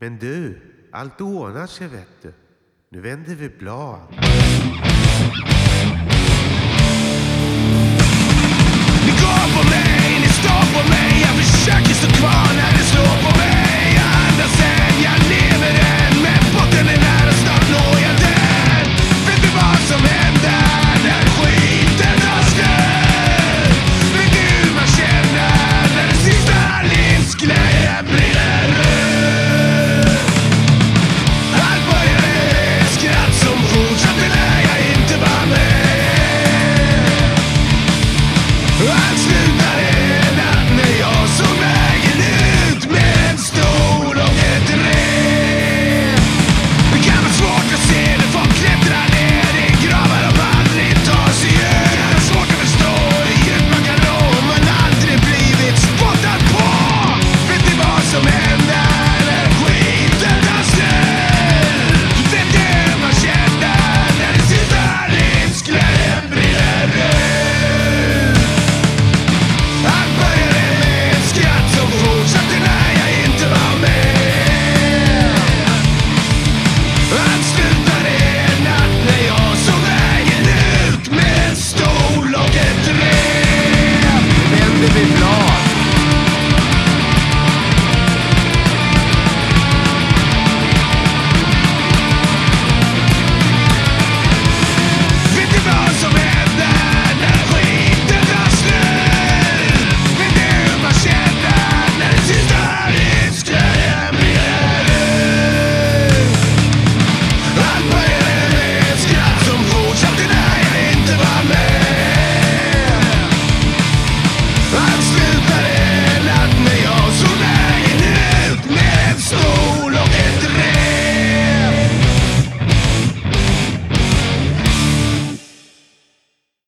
Men du, allt ordnar sig vet du. Nu vänder vi blad. Ni går på mig, ni står på mig. Jag försöker stå kvar när det slår på mig. Jag andas